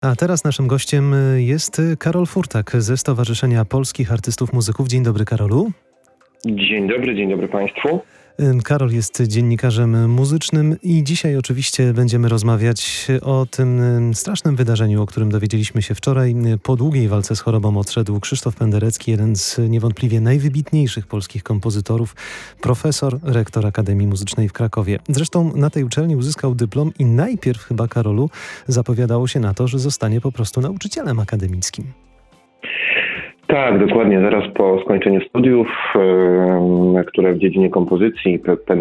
A teraz naszym gościem jest Karol Furtak ze Stowarzyszenia Polskich Artystów Muzyków. Dzień dobry, Karolu. Dzień dobry Państwu. Karol jest dziennikarzem muzycznym i dzisiaj oczywiście będziemy rozmawiać o tym strasznym wydarzeniu, o którym dowiedzieliśmy się wczoraj. Po długiej walce z chorobą odszedł Krzysztof Penderecki, jeden z niewątpliwie najwybitniejszych polskich kompozytorów, profesor, rektor Akademii Muzycznej w Krakowie. Zresztą na tej uczelni uzyskał dyplom i najpierw chyba, Karolu, zapowiadało się na to, że zostanie po prostu nauczycielem akademickim. Tak, dokładnie. Zaraz po skończeniu studiów, które w dziedzinie kompozycji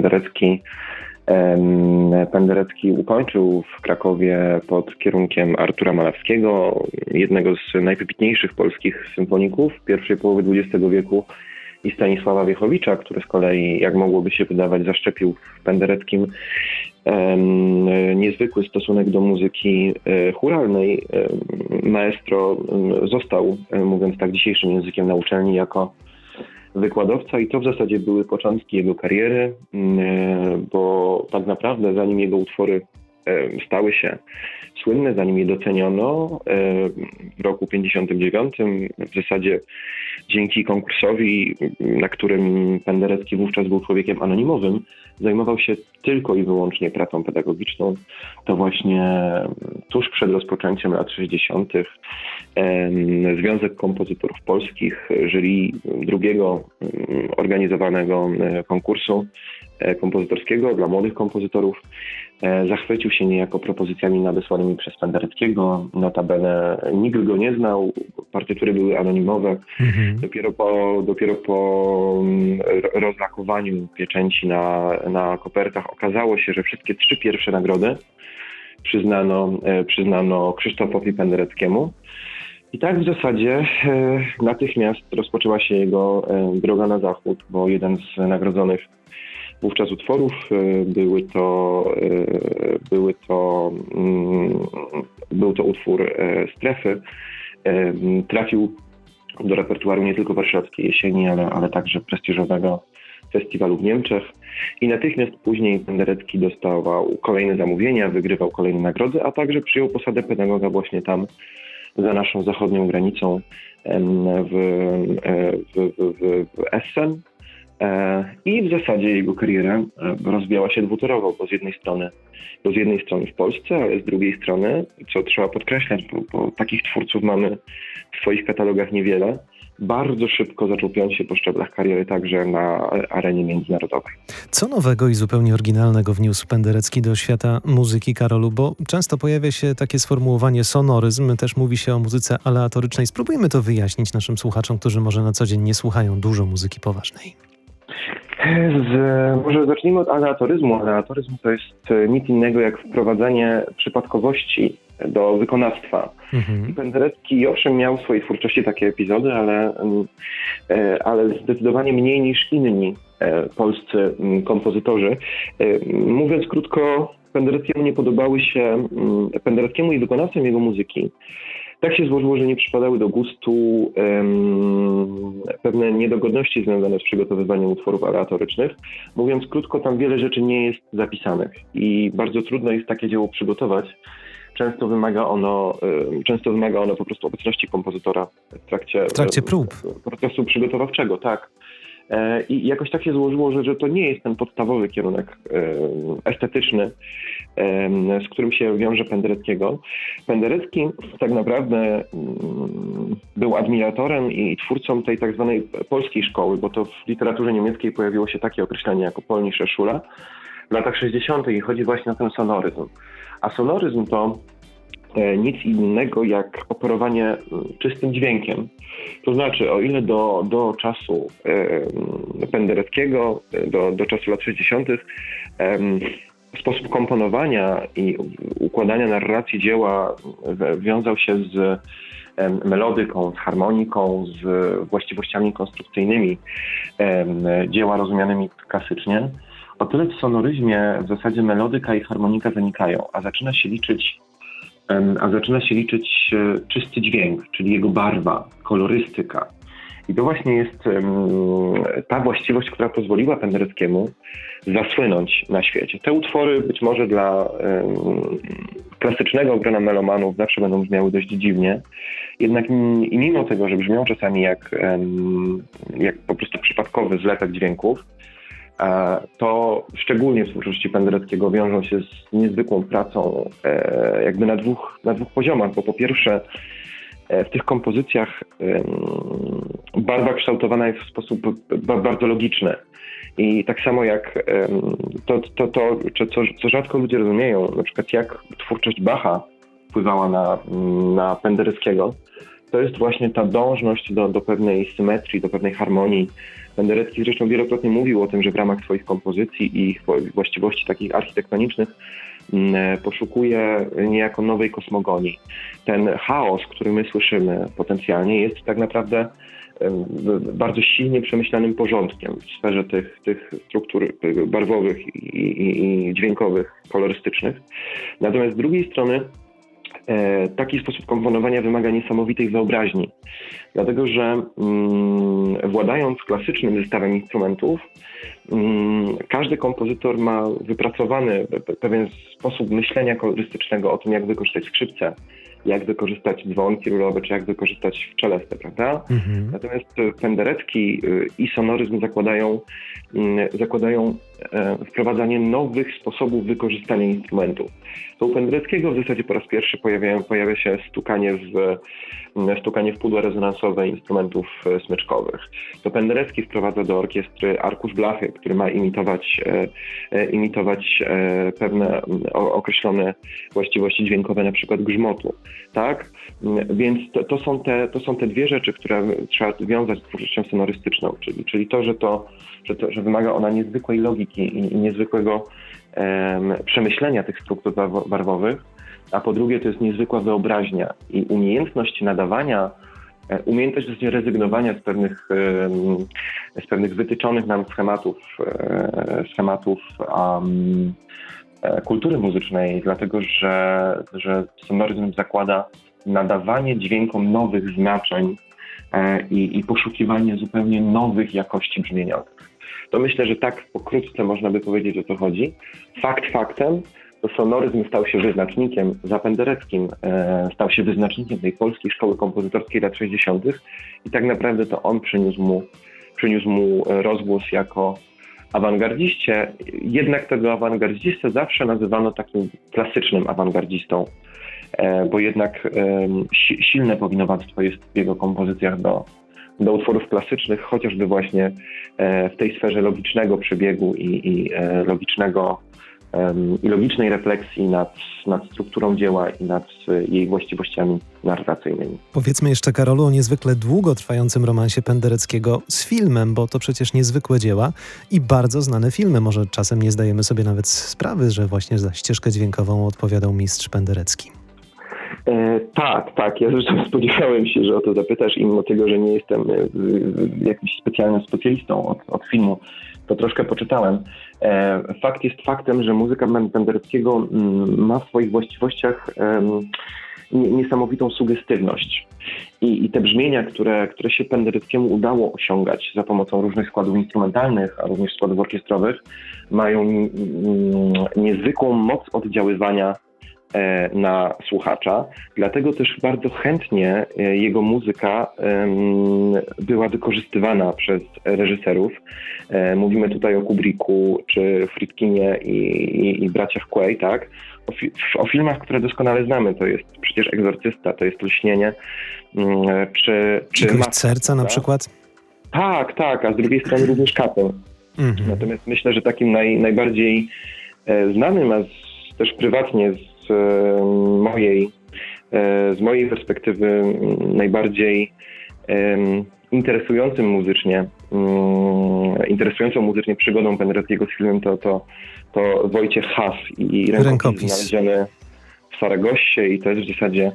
Penderecki ukończył w Krakowie pod kierunkiem Artura Malawskiego, jednego z najwybitniejszych polskich symfoników pierwszej połowy XX wieku, i Stanisława Wiechowicza, który z kolei, jak mogłoby się wydawać, zaszczepił w Pendereckim niezwykły stosunek do muzyki chóralnej. Maestro został, mówiąc tak dzisiejszym językiem, na uczelni jako wykładowca i to w zasadzie były początki jego kariery, bo tak naprawdę zanim jego utwory stały się słynne, zanim je doceniono w roku 1959, w zasadzie dzięki konkursowi, na którym Penderecki wówczas był człowiekiem anonimowym, zajmował się tylko i wyłącznie pracą pedagogiczną. To właśnie tuż przed rozpoczęciem lat 60. Związek Kompozytorów Polskich, jury drugiego organizowanego konkursu kompozytorskiego dla młodych kompozytorów, zachwycił się niejako propozycjami nadesłanymi przez Pendereckiego. Notabene nikt go nie znał, partytury były anonimowe. Dopiero po rozlakowaniu pieczęci na kopertach okazało się, że wszystkie trzy pierwsze nagrody przyznano Krzysztofowi Pendereckiemu. I tak w zasadzie natychmiast rozpoczęła się jego droga na zachód, bo jeden z nagrodzonych wówczas utworów był to utwór Strefy. Trafił do repertuaru nie tylko Warszawskiej Jesieni, ale także prestiżowego festiwalu w Niemczech. I natychmiast później Penderecki dostawał kolejne zamówienia, wygrywał kolejne nagrody, a także przyjął posadę pedagoga właśnie tam, za naszą zachodnią granicą w Essen. I w zasadzie jego kariera rozwijała się dwutorowo, bo z jednej strony w Polsce, ale z drugiej strony, co trzeba podkreślać, bo takich twórców mamy w swoich katalogach niewiele, bardzo szybko zaczął piąć się po szczeblach kariery także na arenie międzynarodowej. Co nowego i zupełnie oryginalnego wniósł Penderecki do świata muzyki, Karolu? Bo często pojawia się takie sformułowanie sonoryzm, też mówi się o muzyce aleatorycznej. Spróbujmy to wyjaśnić naszym słuchaczom, którzy może na co dzień nie słuchają dużo muzyki poważnej. Może zacznijmy od aleatoryzmu. Aleatoryzm to jest nic innego jak wprowadzenie przypadkowości do wykonawstwa. Penderecki owszem miał w swojej twórczości takie epizody, ale zdecydowanie mniej niż inni polscy kompozytorzy. Mówiąc krótko, Pendereckiemu i wykonawcom jego muzyki tak się złożyło, że nie przypadały do gustu pewne niedogodności związane z przygotowywaniem utworów aleatorycznych. Mówiąc krótko, tam wiele rzeczy nie jest zapisanych i bardzo trudno jest takie dzieło przygotować. Często wymaga ono po prostu obecności kompozytora w trakcie prób. Procesu przygotowawczego, tak. I jakoś tak się złożyło, że to nie jest ten podstawowy kierunek estetyczny, z którym się wiąże Pendereckiego. Penderecki tak naprawdę był admiratorem i twórcą tej tak zwanej polskiej szkoły, bo to w literaturze niemieckiej pojawiło się takie określenie jako Polnische Schule w latach 60. i chodzi właśnie o ten sonoryzm. A sonoryzm to nic innego jak operowanie czystym dźwiękiem. To znaczy, o ile do czasu Pendereckiego, do czasu lat 60. Sposób komponowania i układania narracji dzieła wiązał się z melodyką, z harmoniką, z właściwościami konstrukcyjnymi dzieła rozumianymi klasycznie, o tyle w sonoryzmie w zasadzie melodyka i harmonika zanikają, a zaczyna się liczyć czysty dźwięk, czyli jego barwa, kolorystyka. I to właśnie jest ta właściwość, która pozwoliła Pendereckiemu zasłynąć na świecie. Te utwory być może dla klasycznego grona melomanów zawsze będą brzmiały dość dziwnie. Jednak i mimo tego, że brzmią czasami jak po prostu przypadkowy zlepek dźwięków, to szczególnie w twórczości Pendereckiego wiążą się z niezwykłą pracą jakby na dwóch poziomach, bo po pierwsze w tych kompozycjach barwa kształtowana jest w sposób bardzo logiczny. I tak samo jak co rzadko ludzie rozumieją, na przykład jak twórczość Bacha wpływała na Pendereckiego, to jest właśnie ta dążność do pewnej symetrii, do pewnej harmonii. Penderecki zresztą wielokrotnie mówił o tym, że w ramach swoich kompozycji i ich właściwości takich architektonicznych poszukuje niejako nowej kosmogonii. Ten chaos, który my słyszymy potencjalnie, jest tak naprawdę bardzo silnie przemyślanym porządkiem w sferze tych struktur barwowych i dźwiękowych, kolorystycznych. Natomiast z drugiej strony taki sposób komponowania wymaga niesamowitej wyobraźni, dlatego że władając klasycznym zestawem instrumentów, każdy kompozytor ma wypracowany pewien sposób myślenia kolorystycznego o tym, jak wykorzystać skrzypce, jak wykorzystać dzwonki rulowe, czy jak wykorzystać czelestę, prawda? Natomiast Penderecki i sonoryzm zakładają wprowadzanie nowych sposobów wykorzystania instrumentów. To u Pendereckiego w zasadzie po raz pierwszy pojawia się stukanie w pudła rezonansowe instrumentów smyczkowych. To Penderecki wprowadza do orkiestry arkusz blachy, który ma imitować pewne określone właściwości dźwiękowe, na przykład grzmotu. Tak? Więc to są te dwie rzeczy, które trzeba wiązać z twórczością sonorystyczną, czyli że wymaga ona niezwykłej logiki i niezwykłego przemyślenia tych struktur barwowych, a po drugie to jest niezwykła wyobraźnia i umiejętność nadawania, umiejętność rezygnowania z pewnych wytyczonych nam schematów kultury muzycznej, dlatego że sonoryzm zakłada nadawanie dźwiękom nowych znaczeń i poszukiwanie zupełnie nowych jakości brzmieniowych. To myślę, że tak pokrótce można by powiedzieć, o co chodzi. Fakt faktem, to sonoryzm stał się wyznacznikiem za Pendereckim, stał się wyznacznikiem tej polskiej szkoły kompozytorskiej lat 60. i tak naprawdę to on przyniósł mu rozgłos jako awangardziście, jednak tego awangardzistę zawsze nazywano takim klasycznym awangardzistą, bo jednak silne powinowactwo jest w jego kompozycjach do utworów klasycznych, chociażby właśnie w tej sferze logicznego przebiegu i logicznej refleksji nad strukturą dzieła i nad jej właściwościami narracyjnymi. Powiedzmy jeszcze, Karolu, o niezwykle długo trwającym romansie Pendereckiego z filmem, bo to przecież niezwykłe dzieła i bardzo znane filmy. Może czasem nie zdajemy sobie nawet sprawy, że właśnie za ścieżkę dźwiękową odpowiadał mistrz Penderecki. Tak. Ja zresztą spodziewałem się, że o to zapytasz i mimo tego, że nie jestem jakimś specjalnym specjalistą od filmu, to troszkę poczytałem. Fakt jest faktem, że muzyka Pendereckiego ma w swoich właściwościach niesamowitą sugestywność. I te brzmienia, które się Pendereckiemu udało osiągać za pomocą różnych składów instrumentalnych, a również składów orkiestrowych, mają niezwykłą moc oddziaływania na słuchacza. Dlatego też bardzo chętnie jego muzyka była wykorzystywana przez reżyserów. Mówimy tutaj o Kubricku, czy Friedkinie i braciach Quay, tak? O filmach, które doskonale znamy. To jest przecież Egzorcysta, to jest Lśnienie, czy Maska serca na przykład? Tak, a z drugiej strony również Kapę. Natomiast myślę, że takim najbardziej znanym, a też prywatnie z mojej perspektywy najbardziej interesującą muzycznie przygodą Pendereckiego z filmem to Wojciech Haas i Rękopis znaleziony w Saragossie i to jest w zasadzie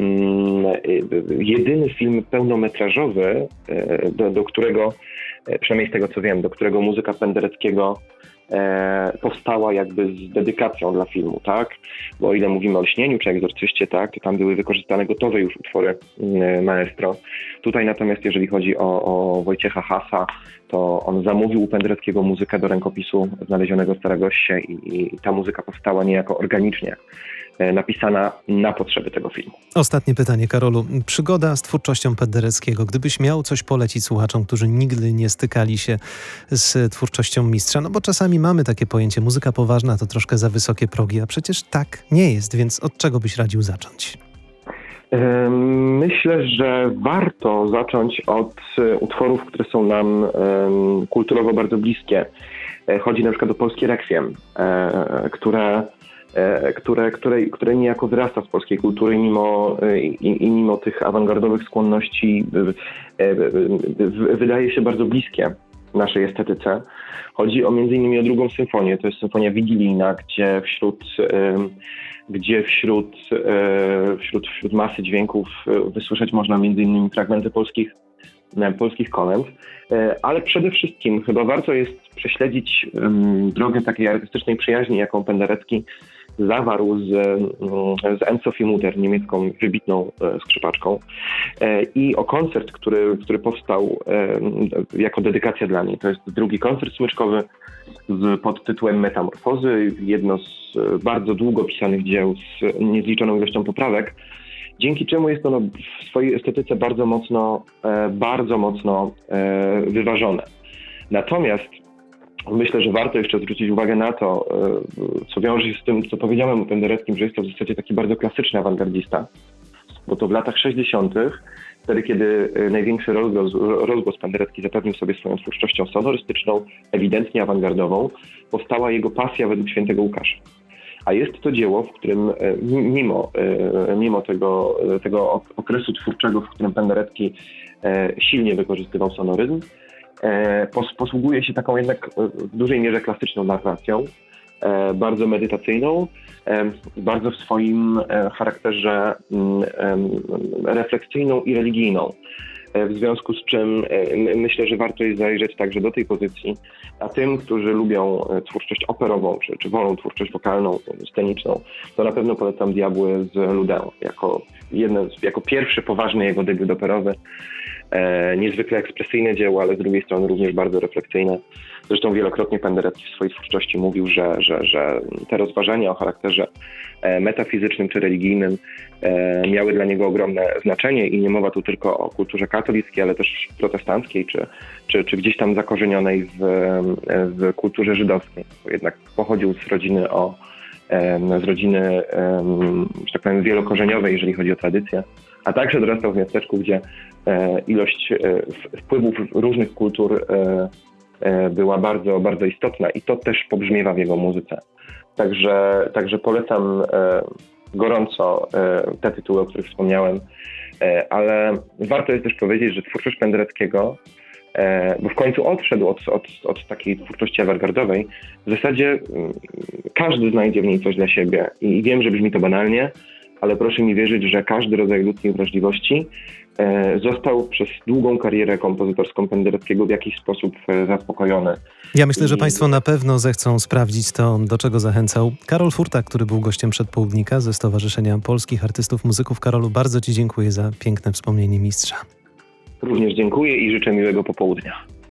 jedyny film pełnometrażowy, do którego, przynajmniej z tego co wiem, do którego muzyka Pendereckiego powstała jakby z dedykacją dla filmu, tak? Bo o ile mówimy o Lśnieniu czy Egzorcyście, tak, to tam były wykorzystane gotowe już utwory maestro. Tutaj natomiast jeżeli chodzi o Wojciecha Haasa, to on zamówił u Pendereckiego muzykę do Rękopisu znalezionego w Saragossie i ta muzyka powstała niejako organicznie napisana na potrzeby tego filmu. Ostatnie pytanie, Karolu. Przygoda z twórczością Pendereckiego. Gdybyś miał coś polecić słuchaczom, którzy nigdy nie stykali się z twórczością mistrza, no bo czasami mamy takie pojęcie, muzyka poważna to troszkę za wysokie progi, a przecież tak nie jest, więc od czego byś radził zacząć? Myślę, że warto zacząć od utworów, które są nam kulturowo bardzo bliskie. Chodzi na przykład o polskie rekwiem, które niejako wyrasta z polskiej kultury mimo tych awangardowych skłonności wydaje się bardzo bliskie naszej estetyce. Chodzi m.in. o drugą symfonię, to jest symfonia wigilijna, gdzie wśród masy dźwięków wysłyszeć można m.in. fragmenty polskich kolęd, ale przede wszystkim chyba warto jest prześledzić drogę takiej artystycznej przyjaźni, jaką Penderecki zawarł z Anne-Sophie Mutter, niemiecką wybitną skrzypaczką, i o koncert, który powstał jako dedykacja dla niej. To jest drugi koncert smyczkowy pod tytułem Metamorfozy, jedno z bardzo długo pisanych dzieł z niezliczoną ilością poprawek, dzięki czemu jest ono w swojej estetyce bardzo mocno wyważone. Natomiast myślę, że warto jeszcze zwrócić uwagę na to, co wiąże się z tym, co powiedziałem o Pendereckim, że jest to w zasadzie taki bardzo klasyczny awangardzista, bo to w latach 60., wtedy kiedy największy rozgłos Penderecki zapewnił sobie swoją twórczością sonorystyczną, ewidentnie awangardową, powstała jego pasja według świętego Łukasza. A jest to dzieło, w którym mimo tego okresu twórczego, w którym Penderecki silnie wykorzystywał sonoryzm, posługuje się taką jednak w dużej mierze klasyczną narracją, bardzo medytacyjną, bardzo w swoim charakterze refleksyjną i religijną. W związku z czym myślę, że warto jest zajrzeć także do tej pozycji, a tym, którzy lubią twórczość operową, czy wolą twórczość wokalną, sceniczną, to na pewno polecam Diabły z Ludę, jako pierwszy poważny jego debiut operowy. Niezwykle ekspresyjne dzieło, ale z drugiej strony również bardzo refleksyjne. Zresztą wielokrotnie Penderecki w swojej twórczości mówił, że te rozważania o charakterze metafizycznym czy religijnym miały dla niego ogromne znaczenie i nie mowa tu tylko o kulturze katolickiej, ale też protestanckiej, czy gdzieś tam zakorzenionej w kulturze żydowskiej. Bo jednak pochodził z rodziny, że tak powiem, wielokorzeniowej, jeżeli chodzi o tradycję, a także dorastał w miasteczku, gdzie ilość wpływów różnych kultur była bardzo, bardzo istotna i to też pobrzmiewa w jego muzyce. Także polecam gorąco te tytuły, o których wspomniałem, ale warto jest też powiedzieć, że twórczość Pendereckiego, bo w końcu odszedł od takiej twórczości awangardowej, w zasadzie każdy znajdzie w niej coś dla siebie i wiem, że brzmi to banalnie, ale proszę mi wierzyć, że każdy rodzaj ludzkiej wrażliwości został przez długą karierę kompozytorską Pendereckiego w jakiś sposób zaspokojony. Ja myślę, że Państwo na pewno zechcą sprawdzić to, do czego zachęcał Karol Furtak, który był gościem Przedpołudnika ze Stowarzyszenia Polskich Artystów Muzyków. Karolu, bardzo Ci dziękuję za piękne wspomnienie mistrza. Również dziękuję i życzę miłego popołudnia.